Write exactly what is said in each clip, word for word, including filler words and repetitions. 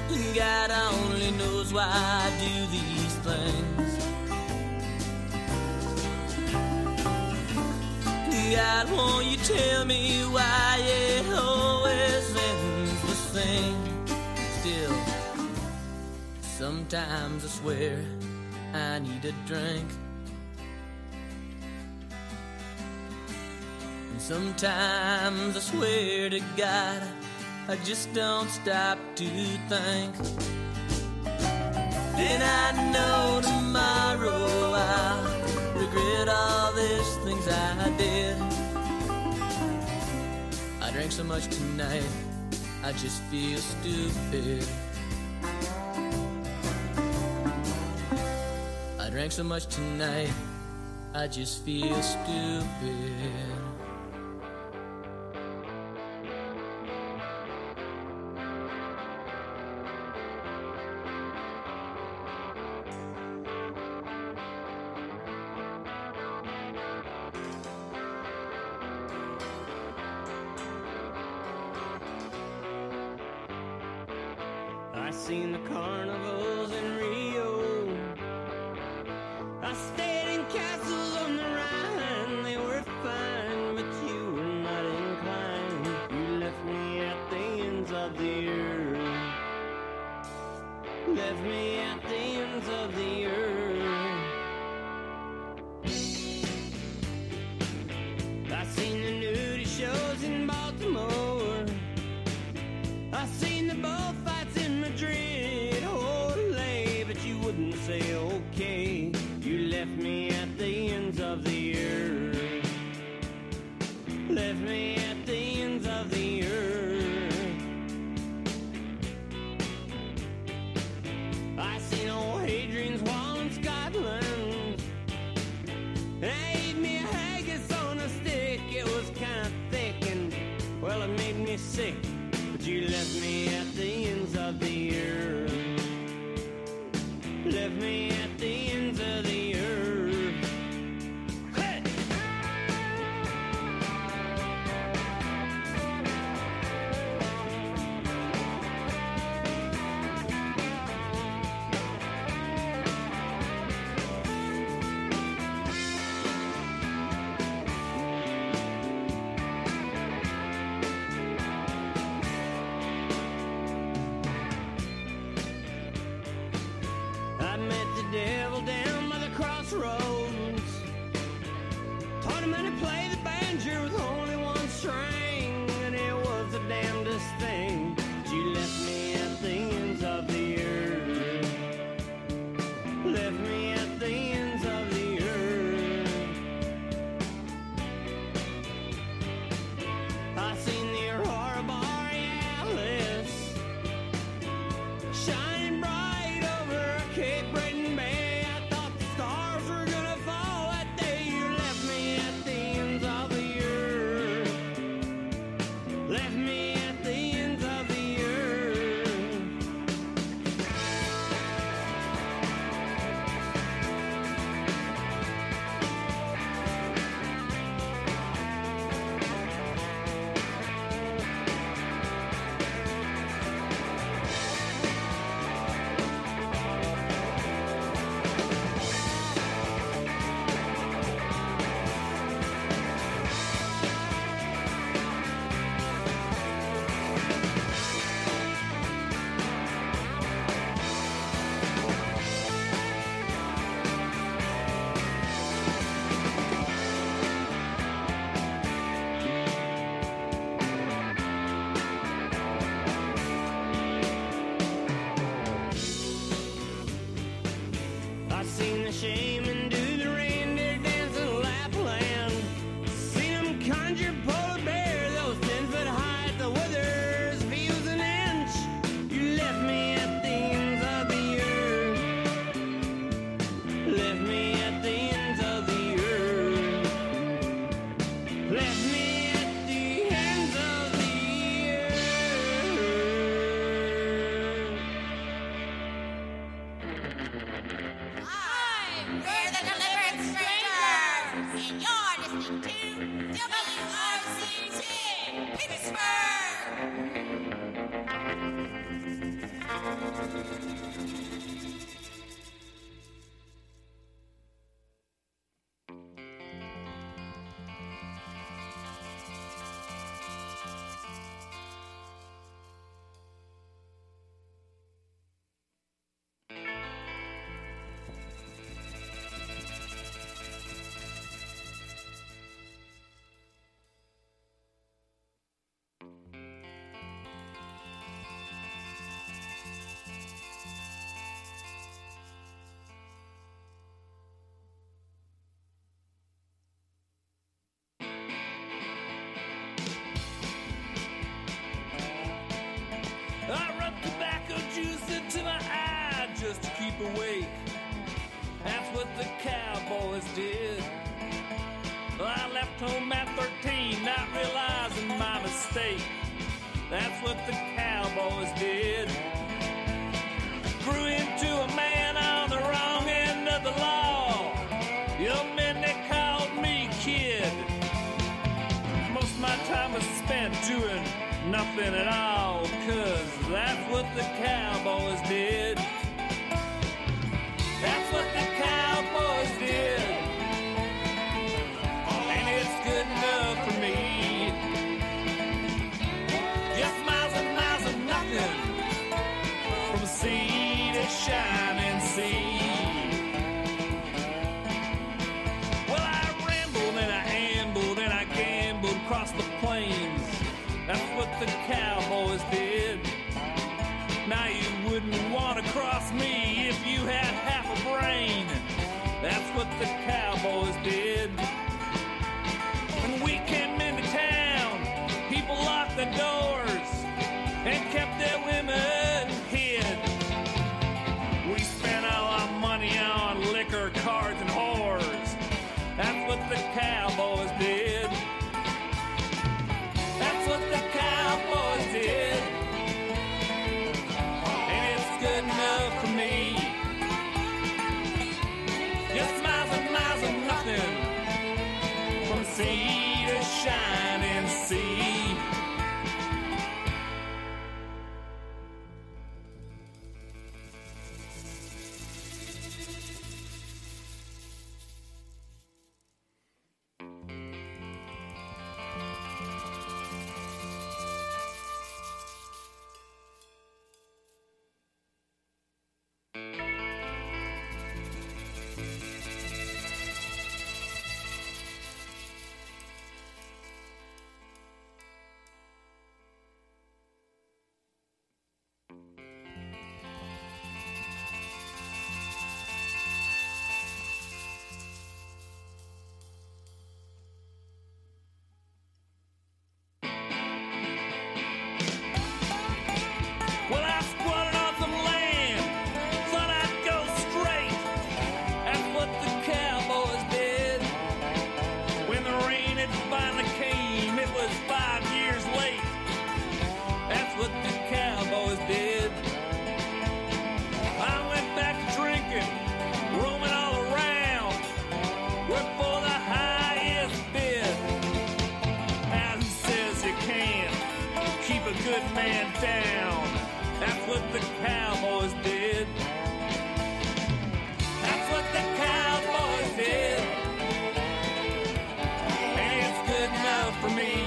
God only knows why I do these things. God, won't you tell me why it always ends the same? Still, sometimes I swear I need a drink. And sometimes I swear to God I just don't stop to think. And I know tomorrow I'll regret all these things I did. I drank so much tonight, I just feel stupid. I drank so much tonight, I just feel stupid. I seen the carnivals in Rio. I stayed in castles on the Rhine. They were fine, but you were not inclined. You left me at the ends of the earth. Left me at the ends of the earth. I seen the nudie shows in Baltimore. I seen the bullfights in Madrid. Olé, but you wouldn't say okay. You left me at the ends of the earth. Left me at the ends of the earth. I seen old Hadrian's Wall in Scotland. I ate me a haggis on a stick. It was kind of thick and, well, it made me sick. But you left me at the ends of the earth. Left me at the ends of the earth. Hey! mistake. That's what the Cowboys did. Grew into a man on the wrong end of the law. Young men, they called me kid. Most of my time was spent doing nothing at all, 'cause that's what the Cowboys did. That's what the Cowboys did. And it's good enough for me. Just miles and miles of nothing from sea to shining sea. Well, I rambled and I ambled and I gambled across the plains. That's what the Cowboys did. Now you wouldn't want to cross me if you had half a brain. That's what the Cowboys did. When we came into town, people locked the doors and kept their women hid. We spent all our money on liquor, cards, and whores. That's what the Cowboys did. That's what the Cowboys did. And it's good enough for me. Just miles and miles of nothing from sea to shining sea. Well, I squatted on some land, thought I'd go straight. That's what the Cowboys did. When the rain had finally came, it was five years late. That's what the Cowboys did. I went back to drinking, roaming all around, worked for the highest bid. Now who says you can't keep a good man down? That's what the Cowboys did. That's what the Cowboys did. And it's good enough for me.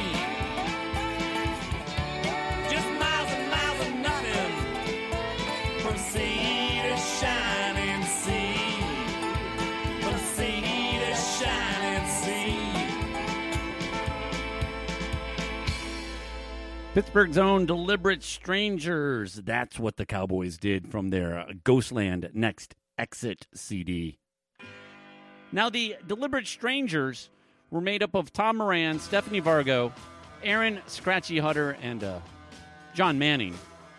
Just miles and miles of nothing from sea to shining sea. From sea to shining sea. Pittsburgh's own Deliberate Strangers. That's what the Cowboys did from their uh, Ghostland Next Exit C D. Now, the Deliberate Strangers were made up of Tom Moran, Stephanie Vargo, Aaron Scratchy Hutter, and uh, John Manning.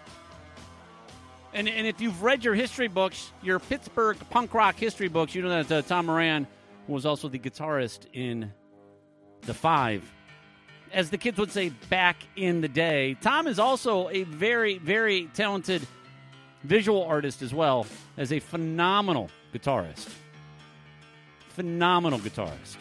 And, and if you've read your history books, your Pittsburgh punk rock history books, you know that uh, Tom Moran was also the guitarist in The Five. As the kids would say back in the day. Tom is also a very, very talented visual artist as well as a phenomenal guitarist. Phenomenal guitarist.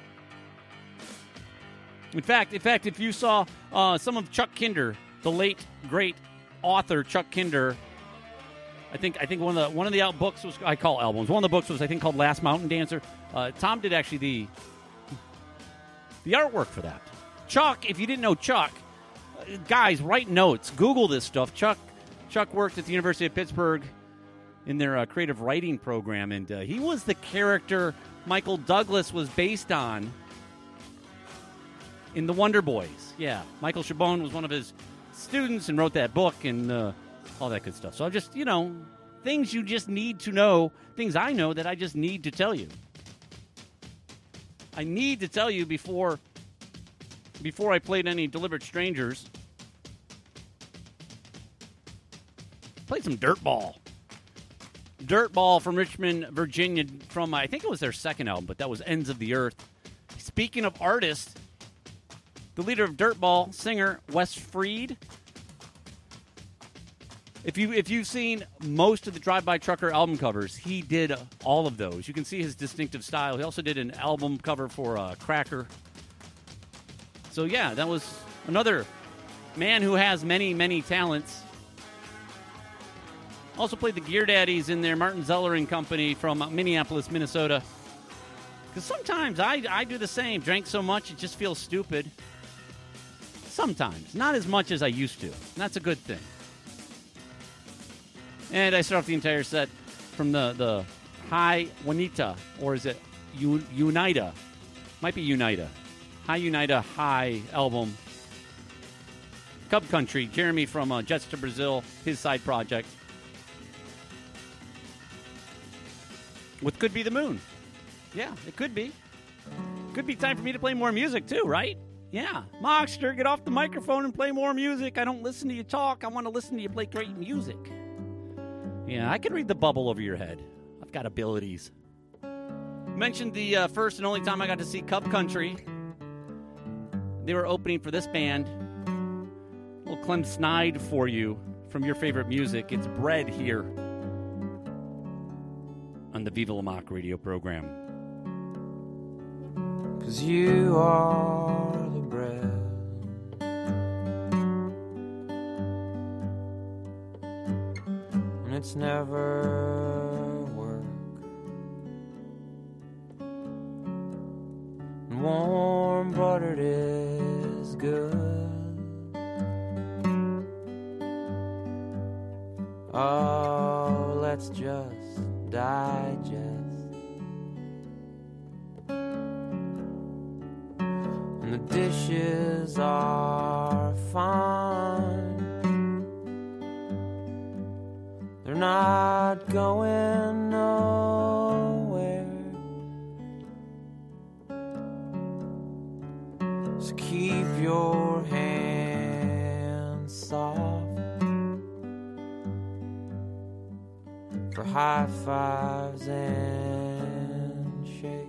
In fact, in fact, if you saw uh, some of Chuck Kinder, the late great author Chuck Kinder, I think I think one of the one of the out books was I call albums. One of the books was I think called Last Mountain Dancer. Uh, Tom did actually the the artwork for that. Chuck, if you didn't know Chuck, uh, guys, write notes. Google this stuff. Chuck Chuck worked at the University of Pittsburgh in their uh, creative writing program, and uh, he was the character Michael Douglas was based on in The Wonder Boys. Yeah, Michael Chabon was one of his students and wrote that book and uh, all that good stuff. So I just, you know, things you just need to know, things I know that I just need to tell you. I need to tell you before... Before I played any Deliberate Strangers, played some Dirtball. Dirtball from Richmond, Virginia, from, I think it was their second album, but that was Ends of the Earth. Speaking of artists, The leader of Dirtball, singer Wes Freed. If you if you've seen most of the Drive By Trucker album covers, he did all of those. You can see his distinctive style. He also did an album cover for uh, Cracker. So yeah, that was another man who has many many talents. Also played the Gear Daddies in there, Martin Zeller and Company from Minneapolis, Minnesota. Because sometimes I I do the same. Drank so much it just feels stupid. Sometimes, not as much as I used to. And that's a good thing. And I start off the entire set from the, the Hi Juanita, or is it U- Unita? Might be Unita. Hi Unita Hi album. Cub Country, Jeremy from uh, Jets to Brazil, his side project. With Could Be the Moon. Yeah, it could be. Could be time for me to play more music too, right? Yeah. Mockster, get off the microphone and play more music. I don't listen to you talk. I want to listen to you play great music. Yeah, I can read the bubble over your head. I've got abilities. Mentioned the uh, first and only time I got to see Cub Country. They were opening for this band. A little Clem Snide for you from your favorite music. It's Bread here on the Viva La Mock radio program. 'Cause you are the bread and it's never work, and warm buttered is good. Oh, let's just digest. And the dishes are fine. They're not going nowhere. So keep your hands soft for high fives and shakes.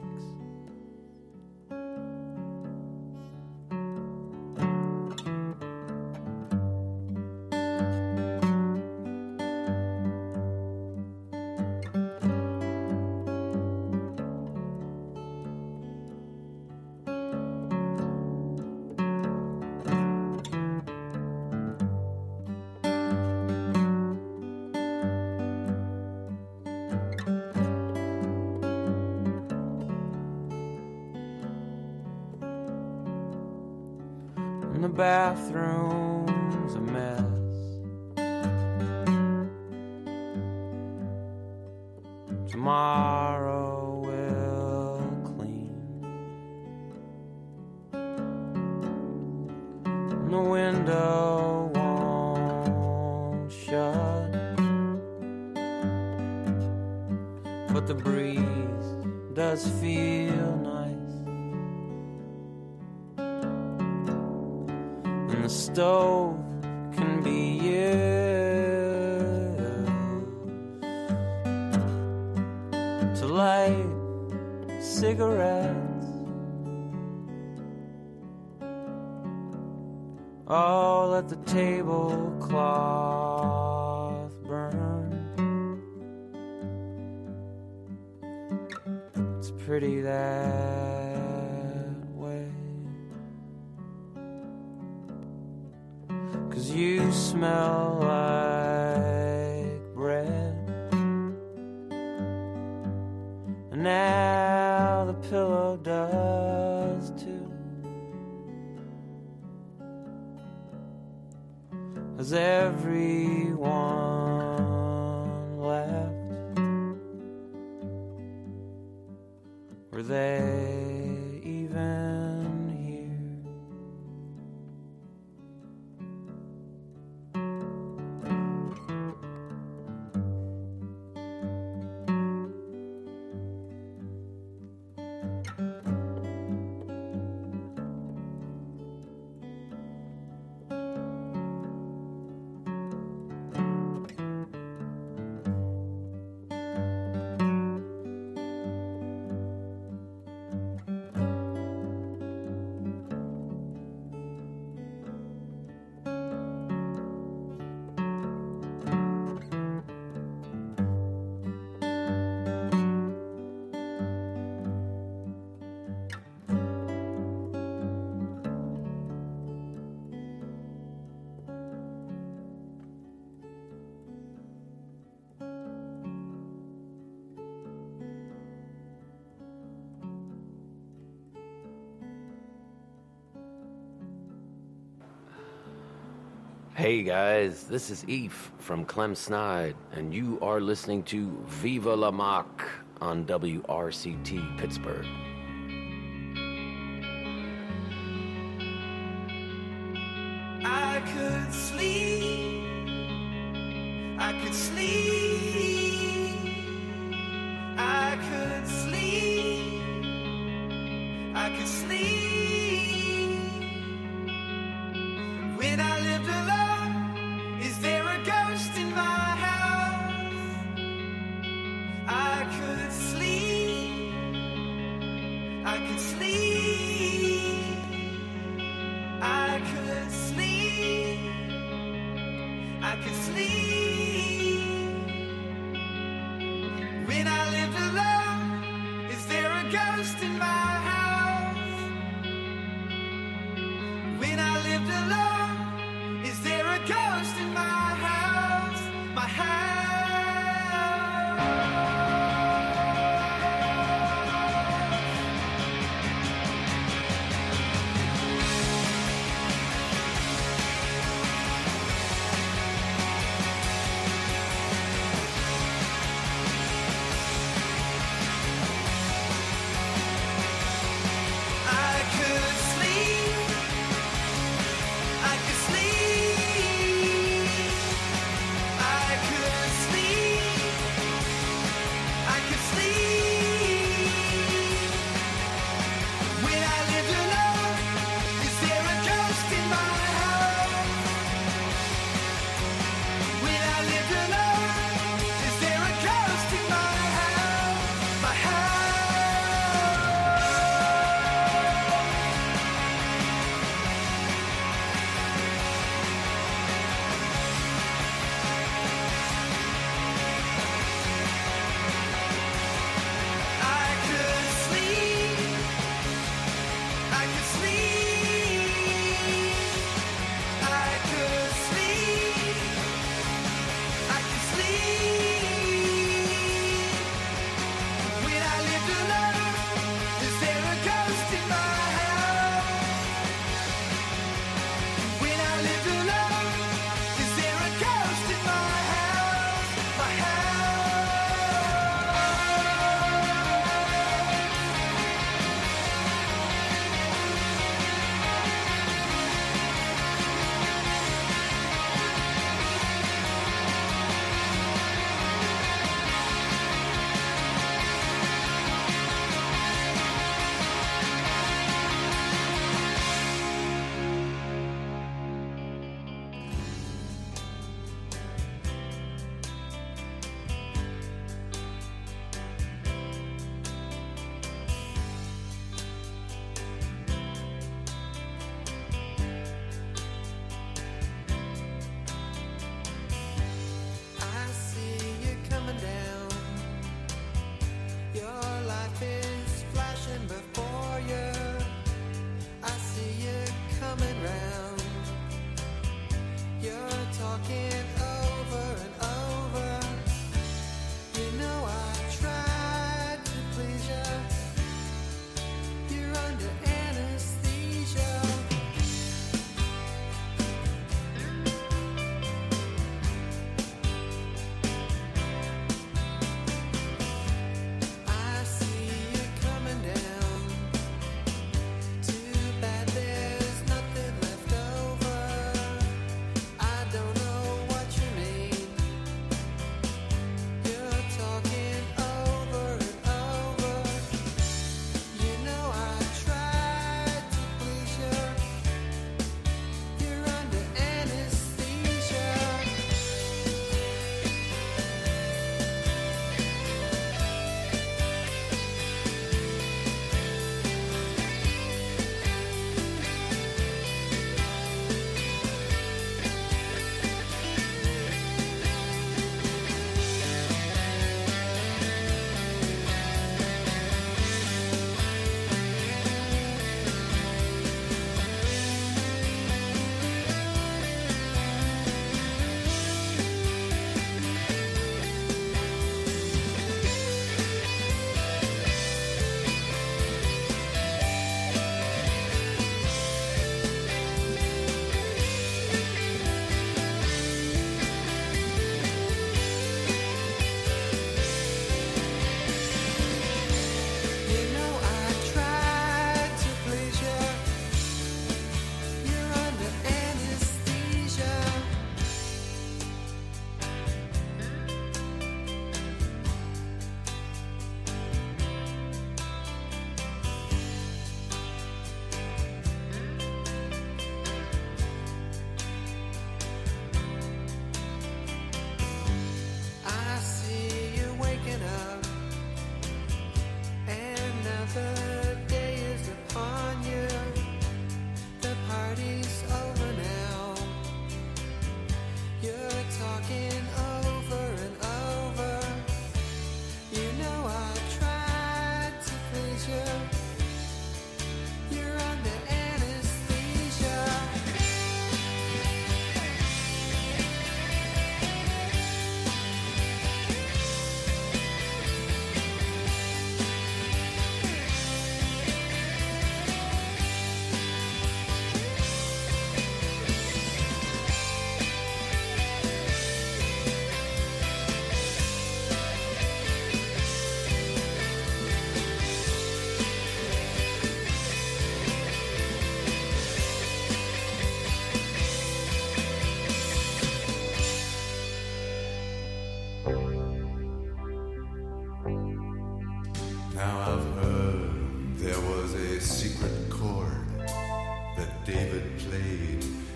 And the bathroom's a mess. Tomorrow we'll clean. And the window won't shut, but the breeze does feel nice. And the stove can be used to light cigarettes. Oh, let the tablecloth burn. It's pretty that way. 'Cause you smell like bread, and now the pillow does too. Has everyone left? Were they even here? Hey guys, this is Eve from Clem Snide, and you are listening to Viva La Mac on W R C T Pittsburgh. I could sleep, I could sleep, I could sleep, I could sleep. When I lived alone, is there a ghost in my house? I could sleep, I could sleep, I could sleep, I could sleep. When I lived alone, is there a ghost in my house? When I lived alone, is there a ghost in my house? My house.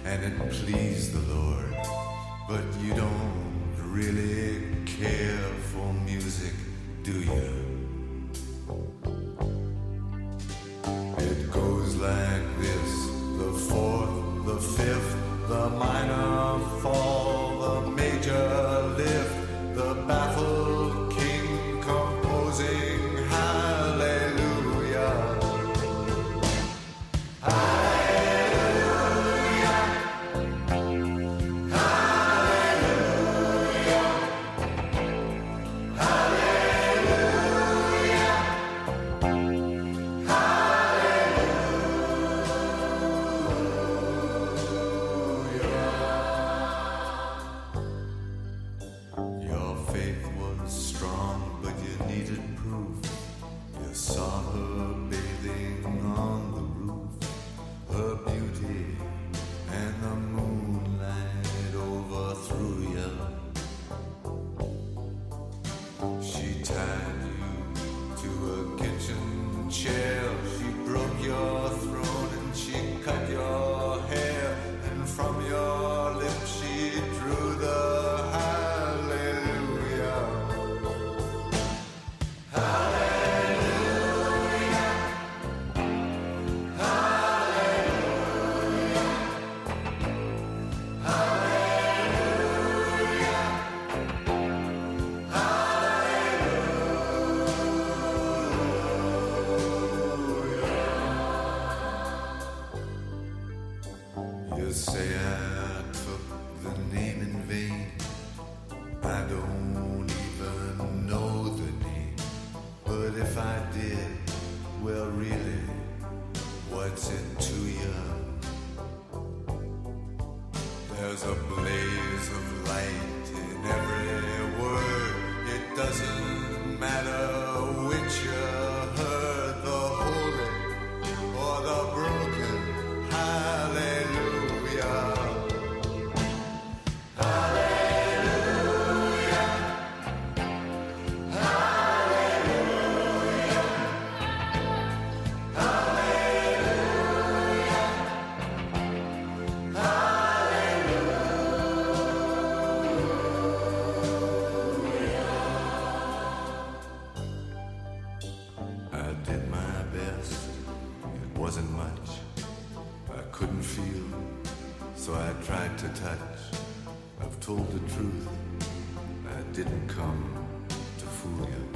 and it pleased the Lord. But you don't really care for music, do you? It goes like this: the fourth, the fifth, the minor fall, the major lift, the baffled king composing hallelujah. Hallelujah. Hallelujah. Hallelujah. Your faith was strong, but you needed proof. You saw her bathing on the roof, her beauty and the moonlight overthrew you. She tied you to a kitchen chair, she broke your throne and she cut your hair, and from your lips she drew the hallelujah. Hallelujah. Hallelujah. Hallelujah. Hallelujah. You say I took the name in vain. I don't even know the name. But if I did, well, really, what's it to you? There's a blaze of light in every word. It doesn't matter which you heard, the holy or the broken. Hallelujah. Hallelujah. Hallelujah. Hallelujah. I did my best. It wasn't much. I couldn't feel, so I tried to touch. I've told the truth. I didn't come to fool you.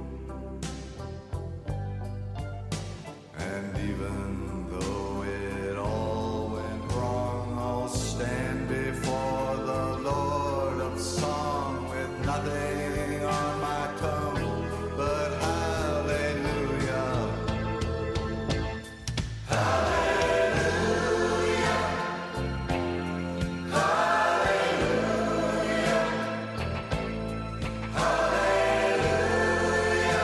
And even though it all went wrong, I'll stand before the Lord of Song with nothing on my tongue but hallelujah. Hallelujah. Hallelujah. Hallelujah.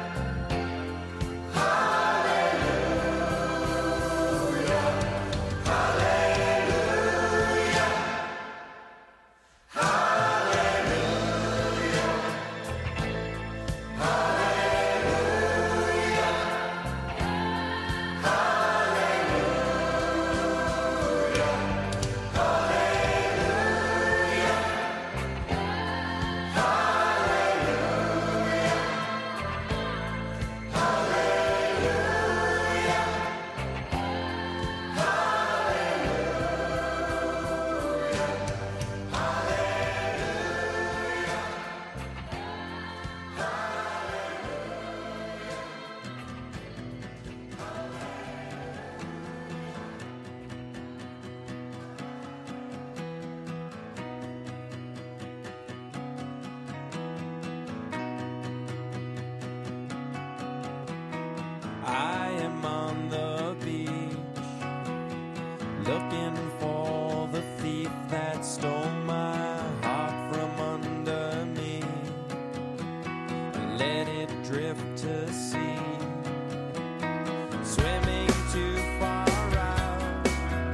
I am on the beach, looking for the thief that stole my heart from under me. Let it drift to sea, swimming too far out.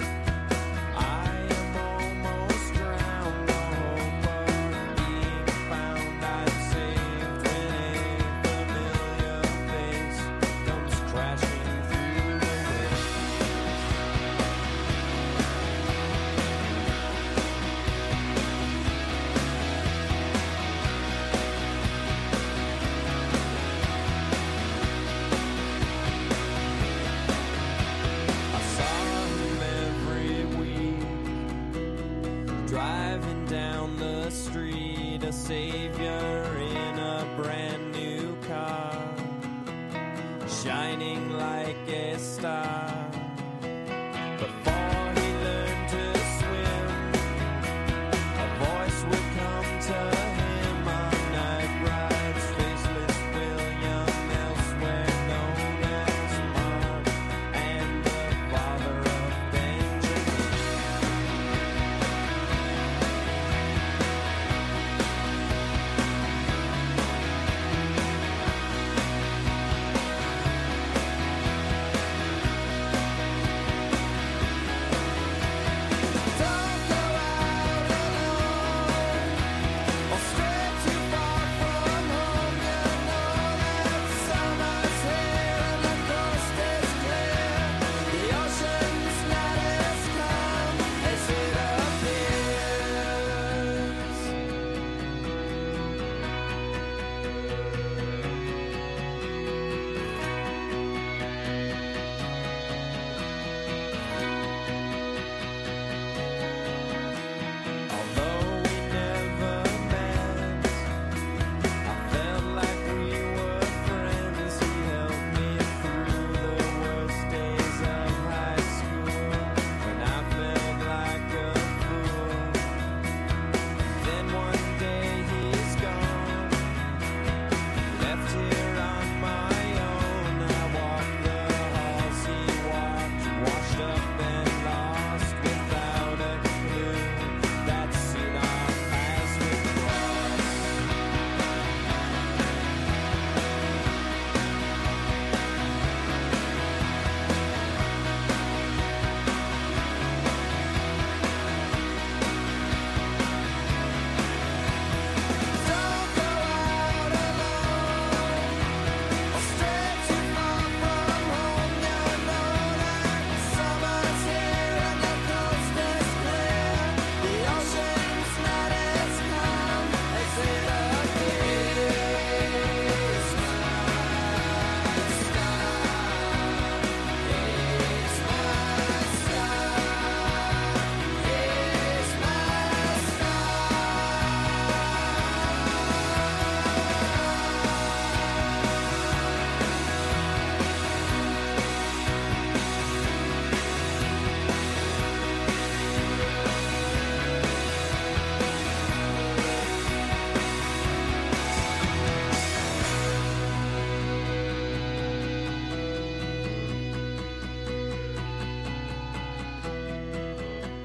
I am almost drowned, the hope of being found. I've saved when a familiar face comes crashing through the wind.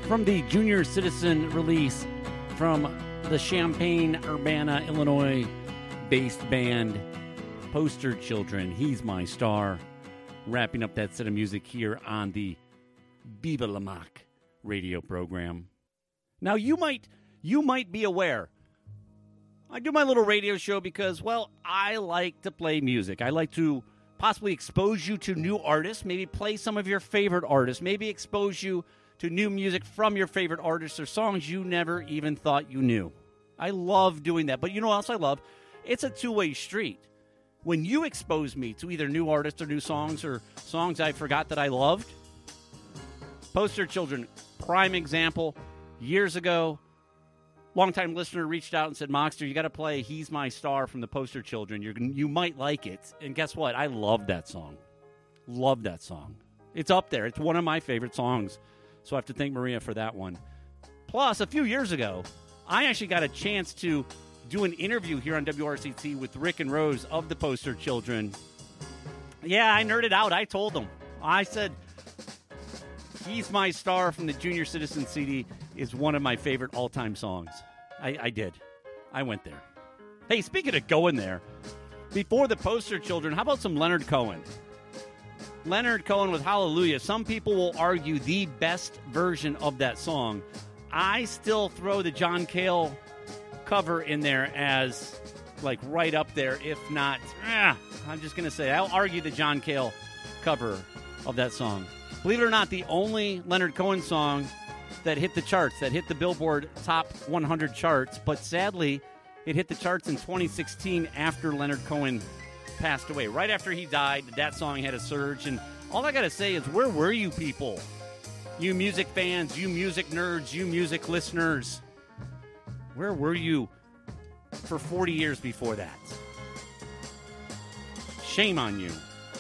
from the Junior Citizen release from the Champaign-Urbana, Illinois-based band Poster Children. He's My Star. Wrapping up that set of music here on the Viva La Mac radio program. Now, you might you might be aware, I do my little radio show because, well, I like to play music. I like to possibly expose you to new artists, maybe play some of your favorite artists, maybe expose you to new music from your favorite artists or songs you never even thought you knew. I love doing that. But you know what else I love? It's a two-way street. When you expose me to either new artists or new songs or songs I forgot that I loved, Poster Children, prime example. Years ago, longtime listener reached out and said, Moxter, you got to play He's My Star from the Poster Children. You're, you might like it. And guess what? I love that song. Love that song. It's up there. It's one of my favorite songs. So I have to thank Maria for that one. Plus, a few years ago, I actually got a chance to do an interview here on W R C T with Rick and Rose of the Poster Children. Yeah, I nerded out. I told them. I said, He's My Star from the Junior Citizen C D is one of my favorite all-time songs. I, I did. I went there. Hey, speaking of going there, before the Poster Children, how about some Leonard Cohen? Leonard Cohen with Hallelujah. Some people will argue the best version of that song. I still throw the John Cale cover in there as, like, right up there, if not, eh, I'm just going to say, I'll argue the John Cale cover of that song. Believe it or not, the only Leonard Cohen song that hit the charts, that hit the Billboard Top one hundred charts, but sadly, it hit the charts in twenty sixteen after Leonard Cohen passed away. Right after he died, that song had a surge, and all I got to say is, where were you people? You music fans, you music nerds, you music listeners. Where were you for forty years before that? Shame on you.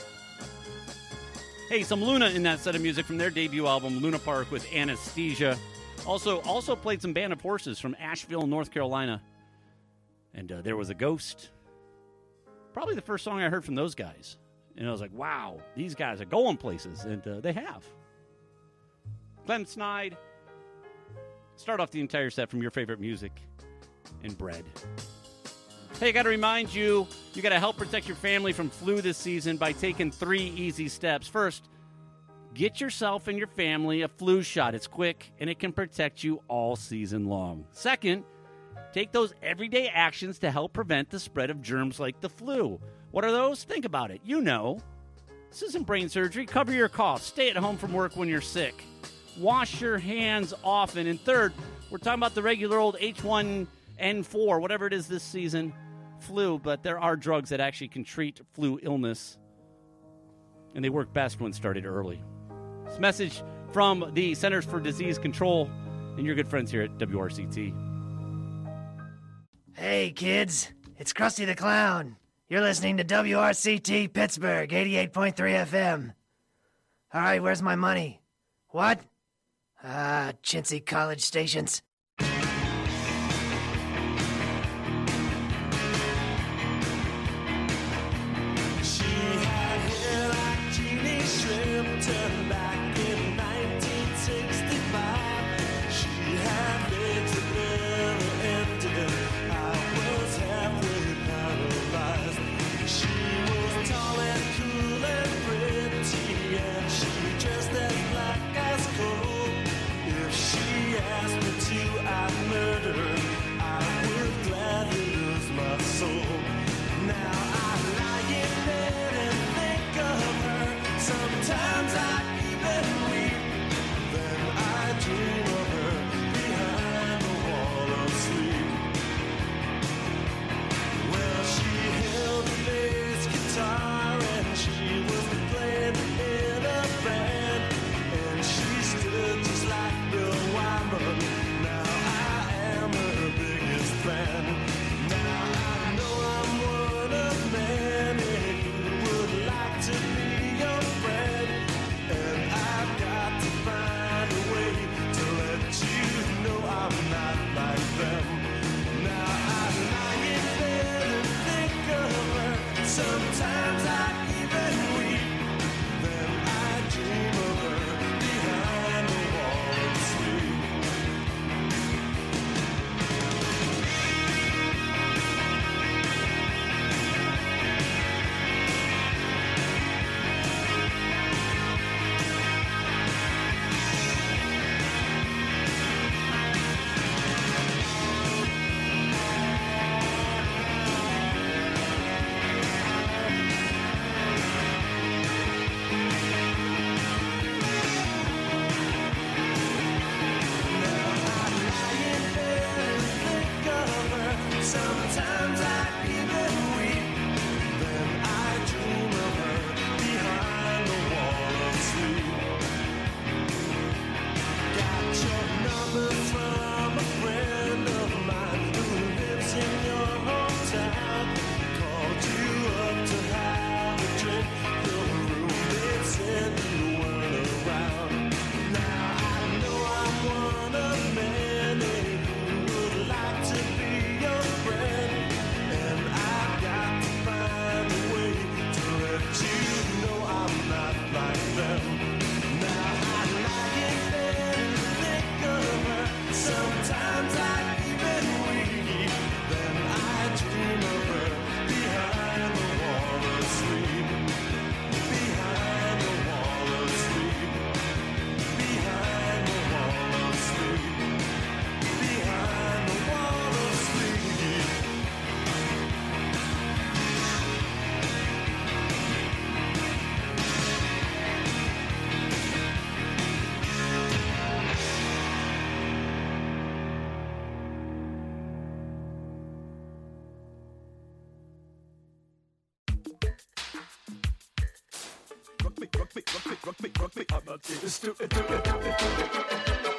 Hey, some Luna in that set of music from their debut album, Luna Park with Anesthesia. Also, also played some Band of Horses from Asheville, North Carolina. And uh, There Was a Ghost. Probably the first song I heard from those guys. And I was like, wow, these guys are going places. And uh, they have. Clem Snide. Start off the entire set from your favorite music and bread. Hey, I got to remind you, you got to help protect your family from flu this season by taking three easy steps. First, get yourself and your family a flu shot. It's quick, and it can protect you all season long. Second, take those everyday actions to help prevent the spread of germs like the flu. What are those? Think about it. You know. This isn't brain surgery. Cover your cough. Stay at home from work when you're sick. Wash your hands often. And third, we're talking about the regular old H one N four, whatever it is this season, flu, but there are drugs that actually can treat flu illness, and they work best when started early. This message from the Centers for Disease Control and your good friends here at W R C T. Hey, kids, it's Krusty the Clown. You're listening to W R C T Pittsburgh, eighty-eight point three F M. All right, where's my money? What? Ah, chintzy college stations. Turned back in nineteen sixty-five. She had legs that never ended. I was halfway paralyzed. She was tall and cool and pretty, and she dressed as black as coal. If she asked me to, I'd murder her. I would gladly lose my soul. Now I lie in bed and think of her. Sometimes I even weep, then I dream of her behind the wall of sleep. Well, she held a bass guitar and she was playing in a band, and she stood just like Bill Wyman. Now I am her biggest fan. Now I know I'm one of many who would like to be your friend, and I've got to find a way to let you know I'm not like them. Now I lie in bed and think of her. Sometimes I even weep, then I dream of her behind the wall of sleep. me, rock me, rock me, rock me, Amadeus, do it, do it, do it, do it.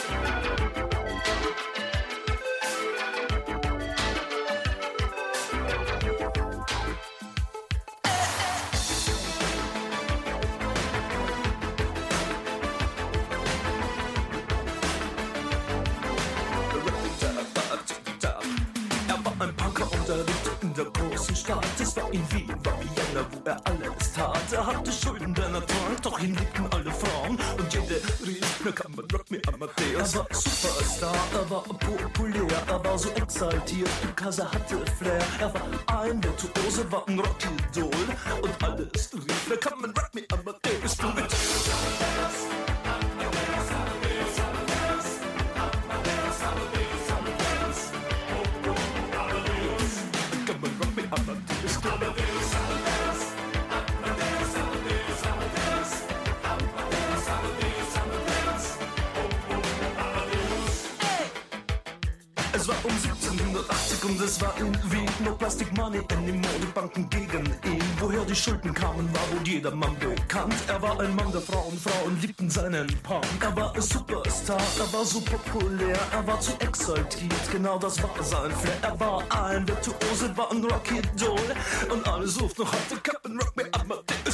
Ein Punker und er lebte in der großen Stadt. Es war in Wien, war Vienna, wo er alles tat. Er hatte Schulden, denn er trank, doch ihn liebten alle Frauen. Und jede rief, na kann man rock me Amadeus. Er war Superstar, er war populär, er war so exaltiert, because er hatte Flair. Er war ein Virtuose, war ein Rockidol. Und alles rief, na kann man rock me Amadeus. Du mit Es war um siebzehnhundertachtzig und es war in Wien. No Plastic Money anymore, die Banken gegen ihn. Woher die Schulden kamen, war wohl jedermann bekannt. Er war ein Mann der Frauen, Frauen liebten seinen Punk. Er war ein Superstar, er war so populär, er war zu exaltiert, genau das war sein Flair. Er war ein Virtuose, war ein Rockidol. Und alle suchten noch heute Captain Rock Me Amadeus.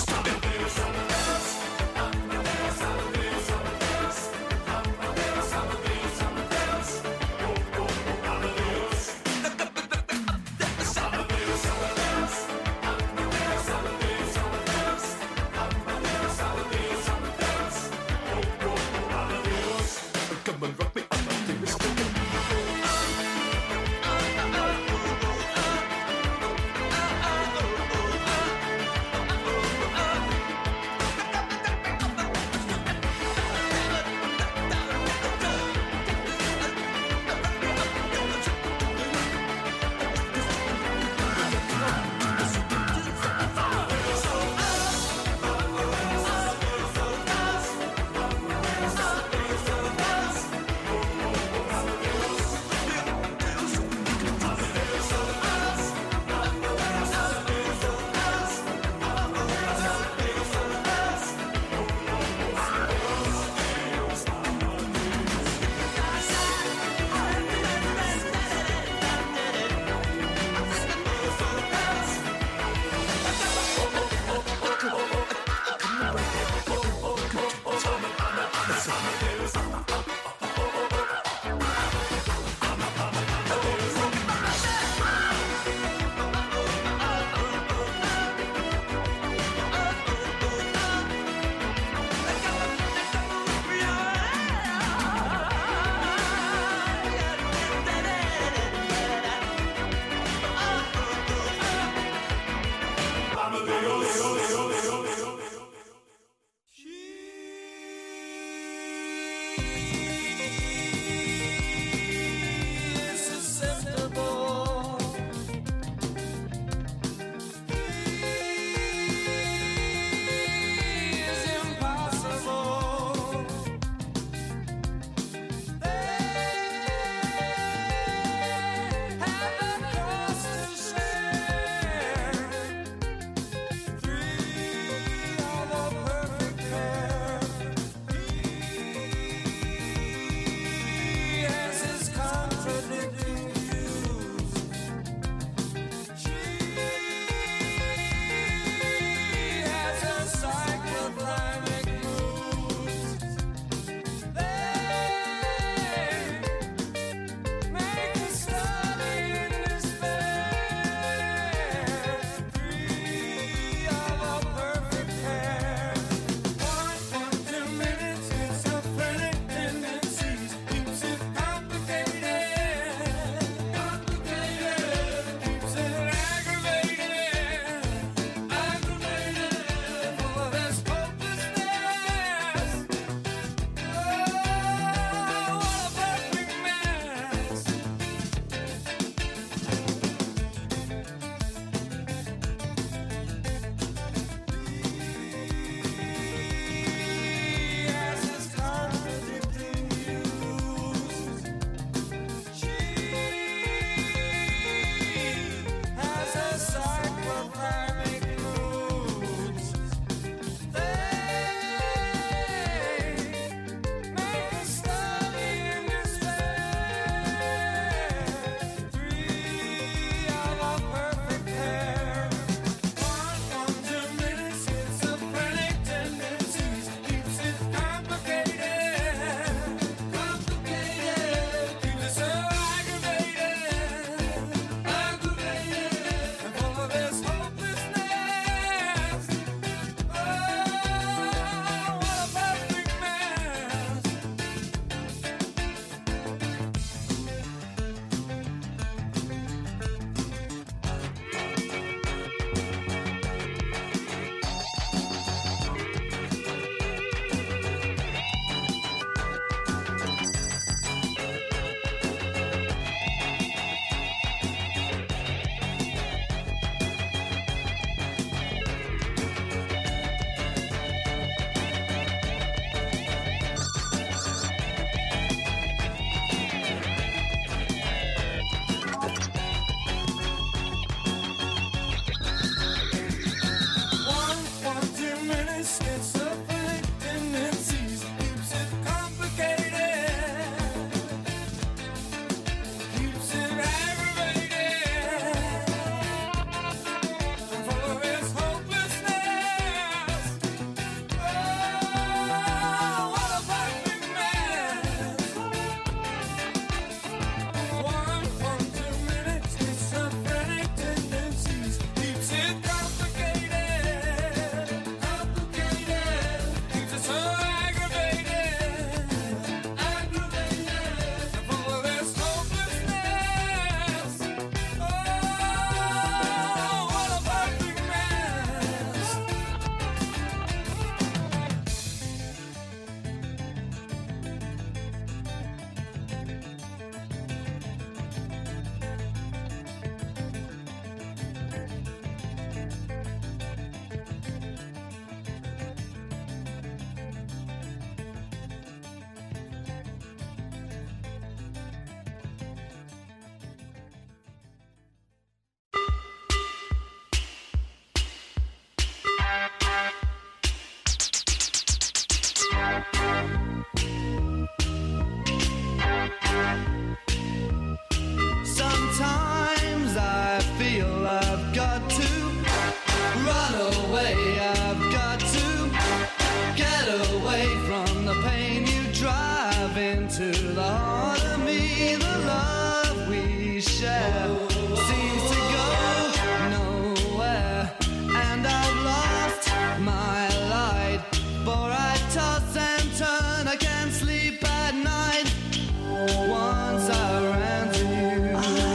Three Sometimes I feel I've got to run away, I've got to get away from the pain you drive into the heart of me. The love we share seems to go nowhere, and I've lost my light, for I toss and turn, I can't sleep at night. Once I ran to you,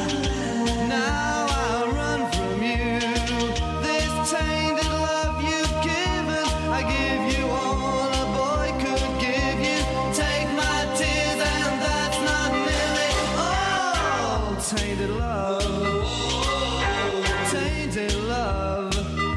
now I run from you. This tainted love you've given, I give you all a boy could give you. Take my tears and that's not nearly all. Tainted love, tainted love.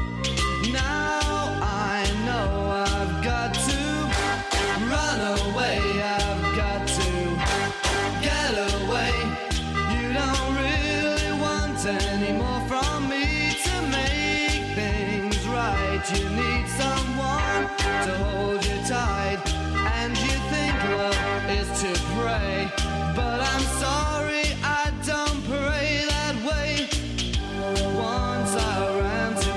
Now I know I've got to run away, I've got to get away. You don't really want any more from me to make things right. You need someone to hold you tight, and you think love is to pray, but I'm sorry, I don't pray that way. Once I ran to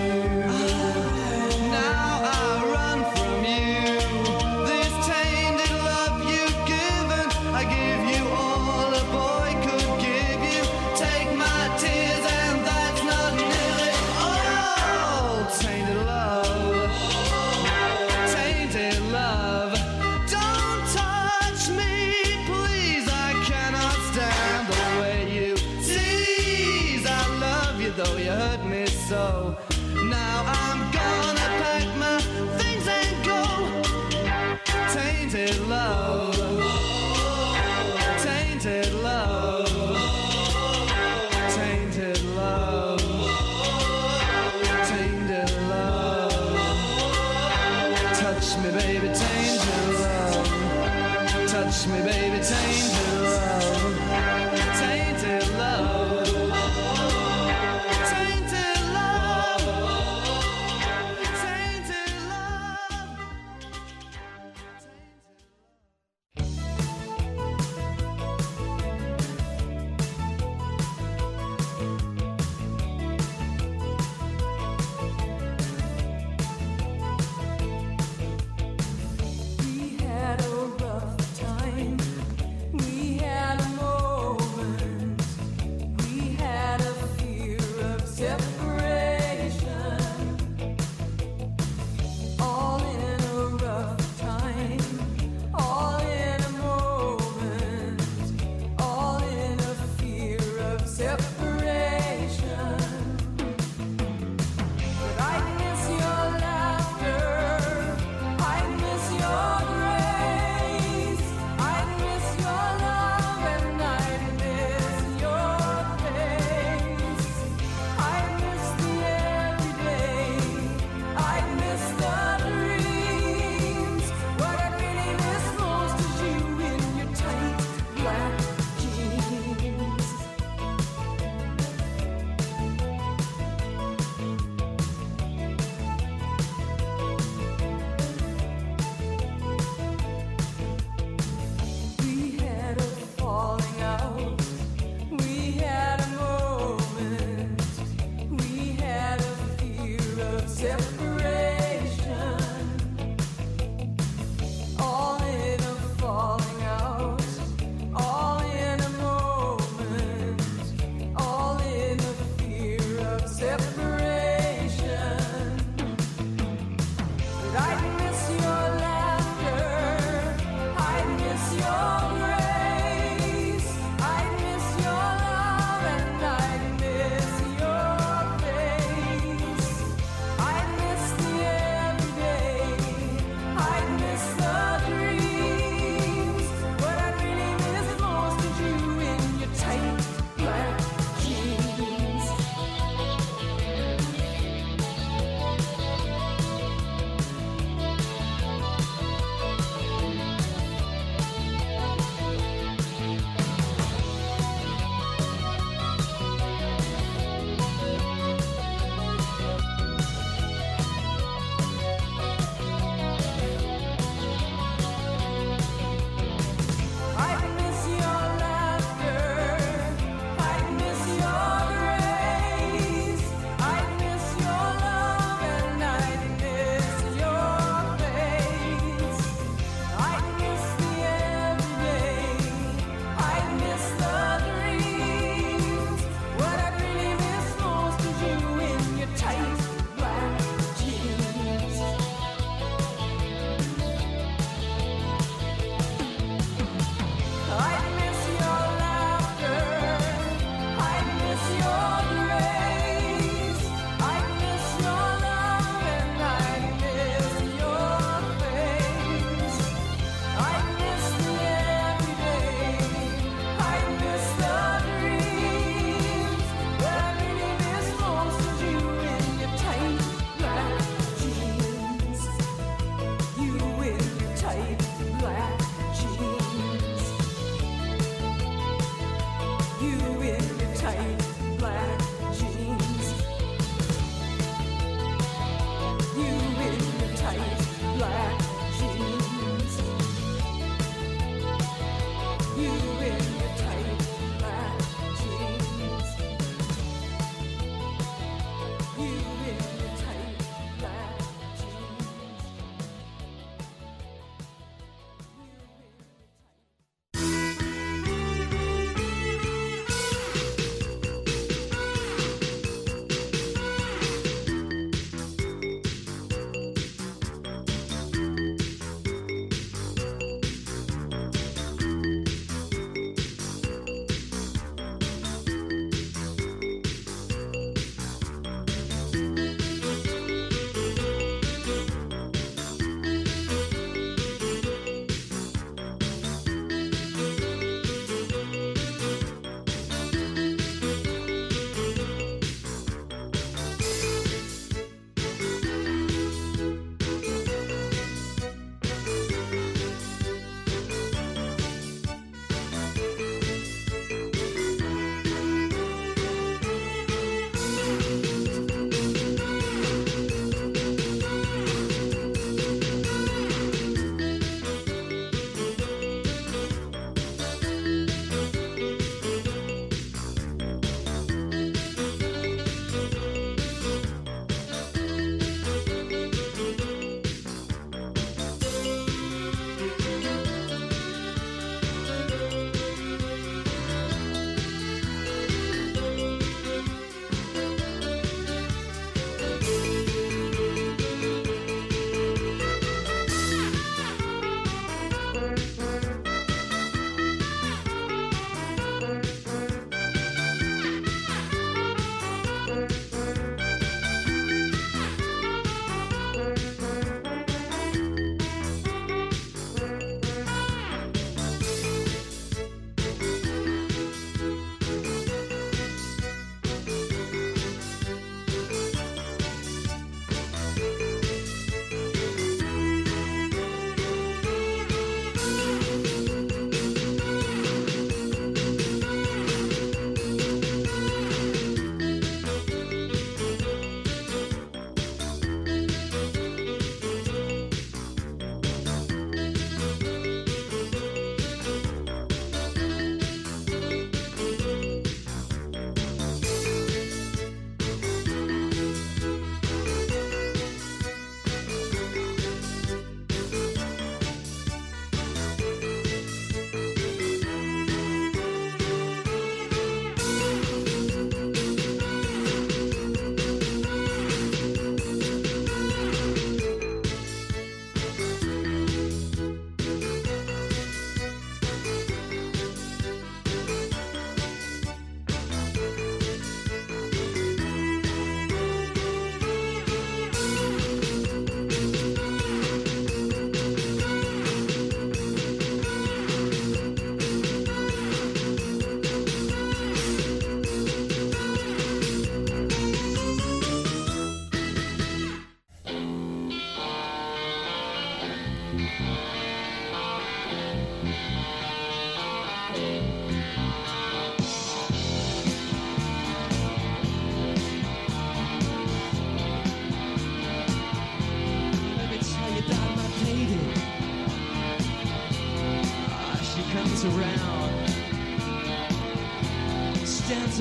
you, now I run from you. This tainted love you've given, I give you all a boy could give you. Take my tears and that's not nearly all. Tainted love, tainted love. Don't touch me, please, I cannot stand the way you tease. I love you though you hurt me so. Now I'm gonna pack my things and go. Tainted love, tainted love, tainted love, tainted love. Touch me, baby, tainted love. Touch me, baby, tainted love. Tainted love, tainted love.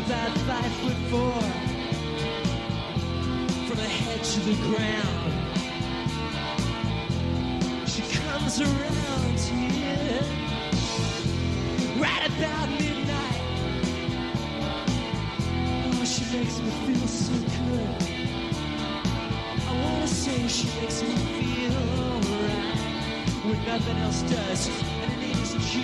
about five foot four, from the head to the ground. She comes around here right about midnight. Oh, she makes me feel so good. I wanna say she makes me feel alright when nothing else does, and her name is G.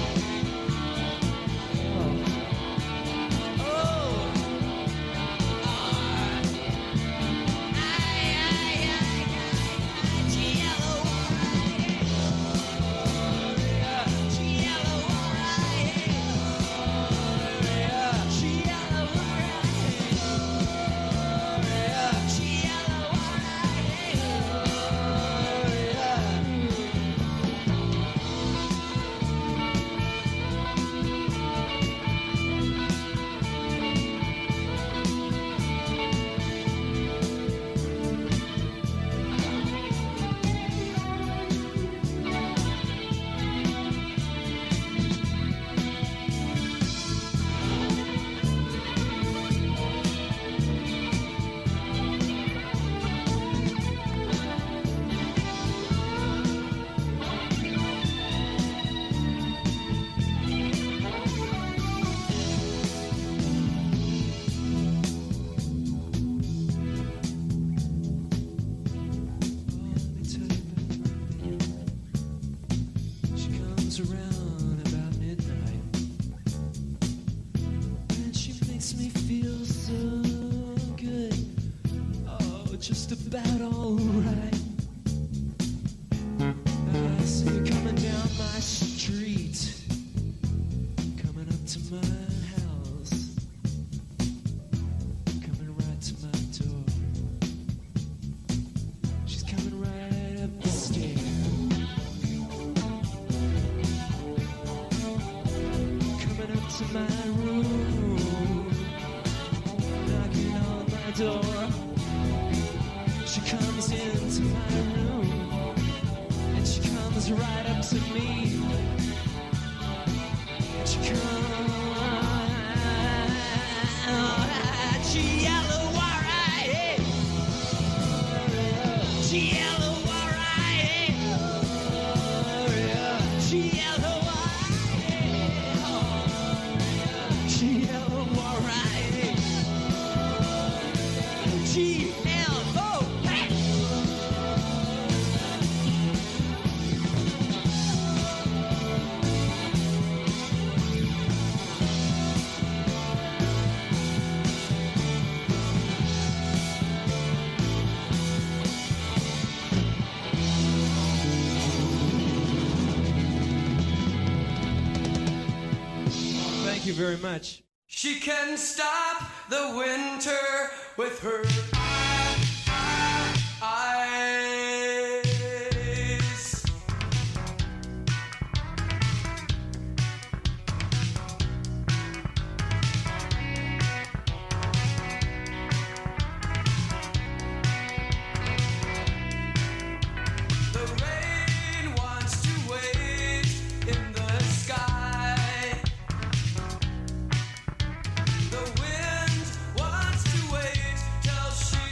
Thank you very much. She can stop the winter with her eyes. The rain wants to wait in the sky. The wind wants to wait till she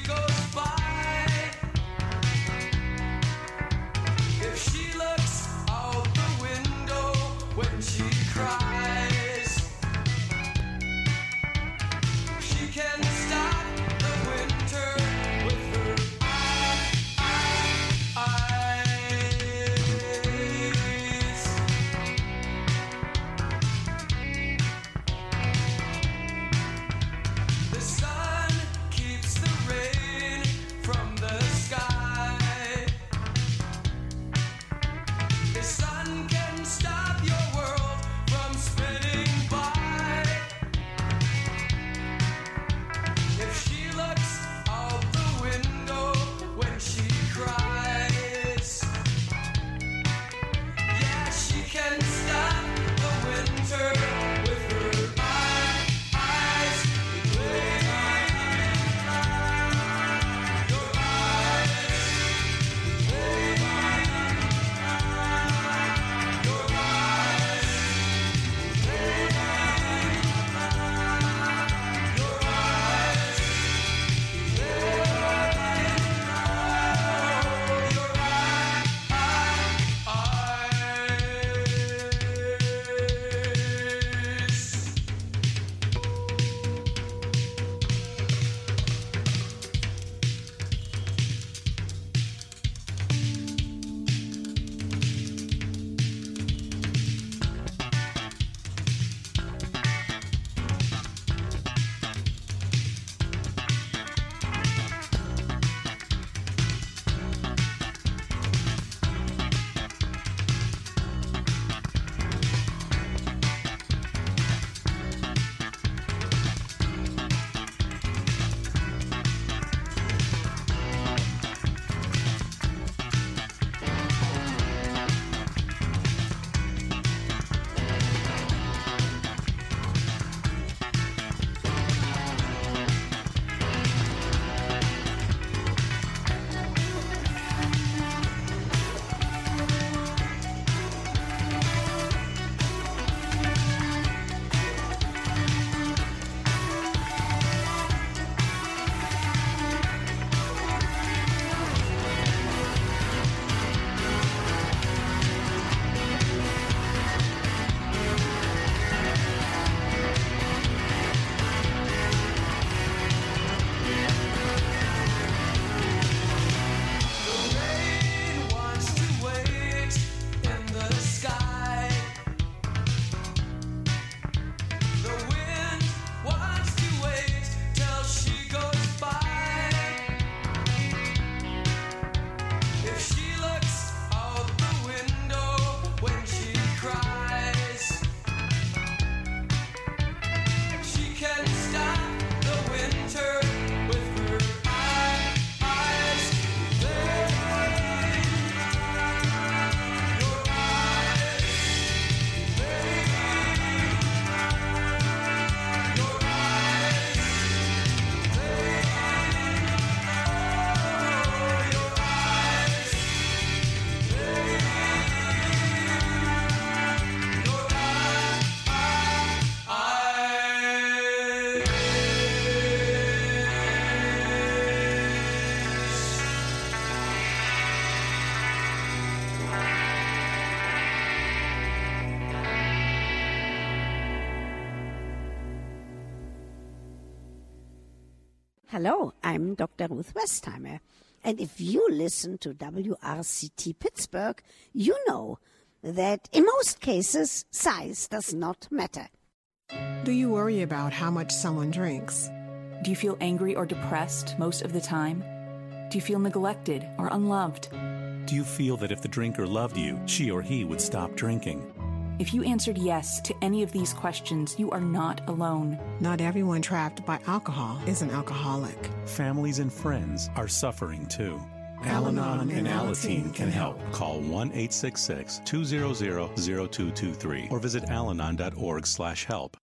Hello, I'm Doctor Ruth Westheimer. And if you listen to W R C T Pittsburgh, you know that in most cases, size does not matter. Do you worry about how much someone drinks? Do you feel angry or depressed most of the time? Do you feel neglected or unloved? Do you feel that if the drinker loved you, she or he would stop drinking? If you answered yes to any of these questions, you are not alone. Not everyone trapped by alcohol is an alcoholic. Families and friends are suffering too. Al-Anon and Alateen can help. Call one eight six six, two zero zero, zero two two three or visit alanon dot org slash help.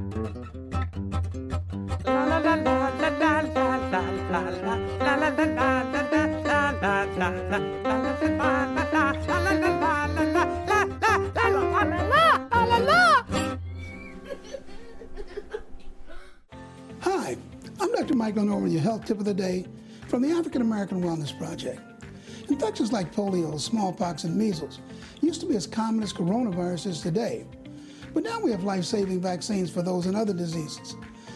Hi, I'm Doctor Michael Norman, your health tip of the day from the African American Wellness Project. Infections like polio, smallpox, and measles used to be as common as coronaviruses today, but now we have life-saving vaccines for those and other diseases.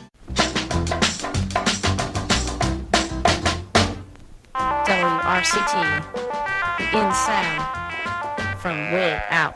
W R C T, in sound from way out.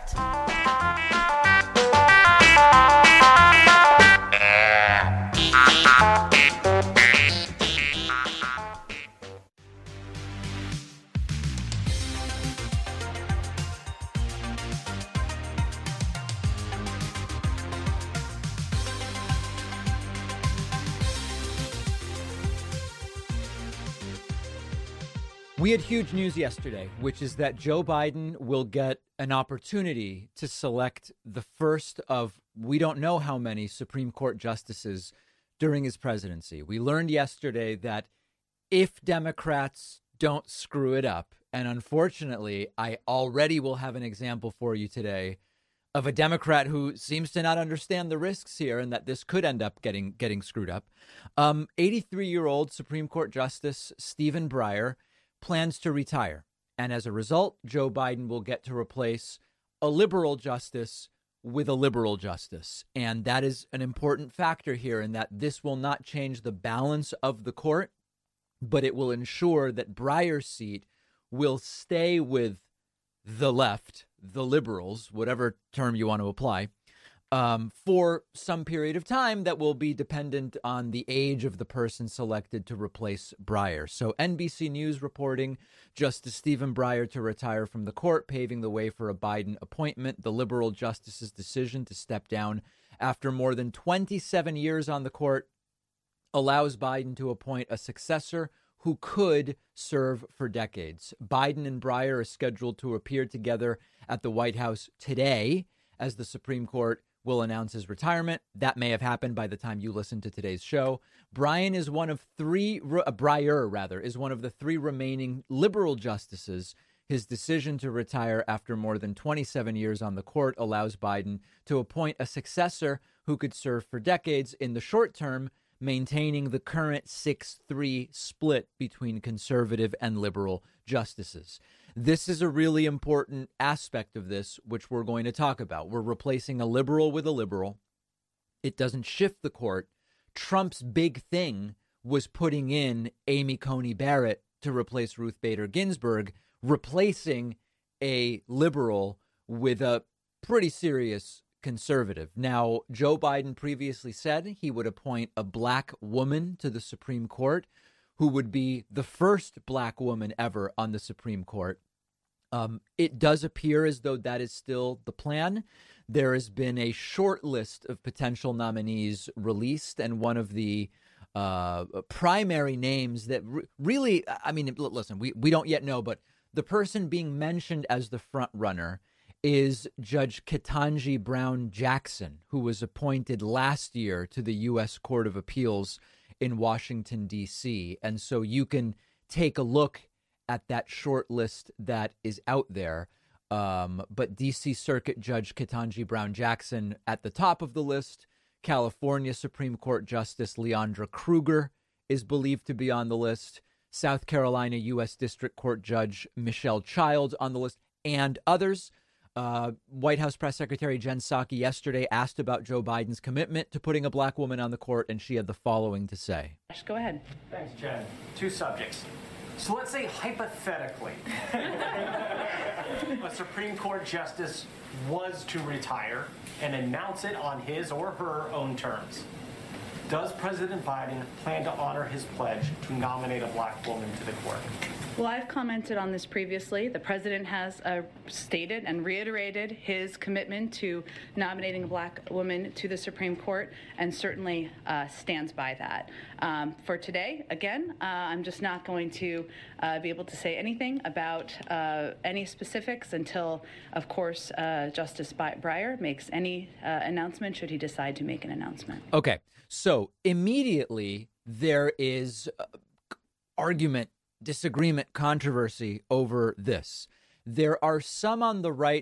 We had huge news yesterday, which is that Joe Biden will get an opportunity to select the first of we don't know how many Supreme Court justices during his presidency. We learned yesterday that if Democrats don't screw it up, and unfortunately, I already will have an example for you today of a Democrat who seems to not understand the risks here and that this could end up getting getting screwed up. Um, eighty-three-year-old Supreme Court Justice Stephen Breyer plans to retire. And as a result, Joe Biden will get to replace a liberal justice with a liberal justice. And that is an important factor here in that this will not change the balance of the court, but it will ensure that Breyer's seat will stay with the left, the liberals, whatever term you want to apply, um, for some period of time that will be dependent on the age of the person selected to replace Breyer. So N B C News reporting Justice Stephen Breyer to retire from the court, paving the way for a Biden appointment. The liberal justice's decision to step down after more than twenty-seven years on the court allows Biden to appoint a successor who could serve for decades. Biden and Breyer are scheduled to appear together at the White House today as the Supreme Court will announce his retirement. That may have happened by the time you listen to today's show. Brian is one of three, uh, Breyer rather, is one of the three remaining liberal justices. His decision to retire after more than twenty-seven years on the court allows Biden to appoint a successor who could serve for decades in the short term, maintaining the current six three split between conservative and liberal justices. This is a really important aspect of this, which we're going to talk about. We're replacing a liberal with a liberal. It doesn't shift the court. Trump's big thing was putting in Amy Coney Barrett to replace Ruth Bader Ginsburg, replacing a liberal with a pretty serious conservative. Now, Joe Biden previously said he would appoint a black woman to the Supreme Court, who would be the first black woman ever on the Supreme Court. Um, it does appear as though that is still the plan. There has been a short list of potential nominees released, and one of the uh, primary names that re- really, I mean, listen, we, we don't yet know, but the person being mentioned as the front runner is Judge Ketanji Brown Jackson, who was appointed last year to the U S Court of Appeals in Washington, D C. And so you can take a look at that short list that is out there. Um, but D C Circuit Judge Ketanji Brown Jackson at the top of the list. California Supreme Court Justice Leandra Kruger is believed to be on the list. South Carolina U S District Court Judge Michelle Childs on the list, and others. Uh, White House Press Secretary Jen Psaki yesterday asked about Joe Biden's commitment to putting a black woman on the court, and she had the following to say. Go ahead. Thanks, Jen. Two subjects. So let's say hypothetically, a Supreme Court justice was to retire and announce it on his or her own terms. Does President Biden plan to honor his pledge to nominate a black woman to the court? Well, I've commented on this previously. The president has uh, stated and reiterated his commitment to nominating a black woman to the Supreme Court, and certainly uh, stands by that. Um, for today, again, uh, I'm just not going to uh, be able to say anything about uh, any specifics until, of course, uh, Justice Breyer makes any uh, announcement, should he decide to make an announcement. Okay, so immediately there is uh, argument, disagreement, controversy over this. There are some on the right